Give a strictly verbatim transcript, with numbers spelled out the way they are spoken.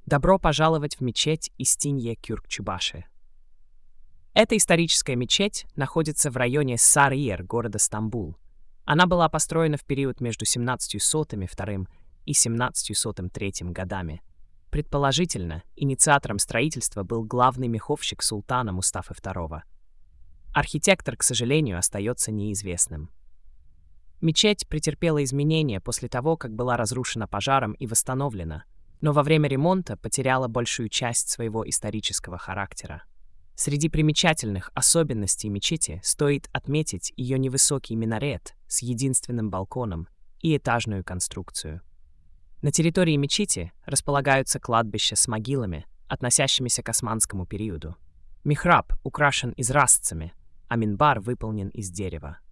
Добро пожаловать в мечеть Истинье Кюркчубаши. Эта историческая мечеть находится в районе Сарыер города Стамбул. Она была построена в период между семнадцатью сотым вторым и семнадцатью сотым третьим годами. Предположительно, инициатором строительства был главный меховщик султана Мустафы второго. Архитектор, к сожалению, остается неизвестным. Мечеть претерпела изменения после того, как была разрушена пожаром и восстановлена, но во время ремонта потеряла большую часть своего исторического характера. Среди примечательных особенностей мечети стоит отметить ее невысокий минарет с единственным балконом и этажную конструкцию. На территории мечети располагаются кладбища с могилами, относящимися к османскому периоду. Михраб украшен изразцами, а минбар выполнен из дерева.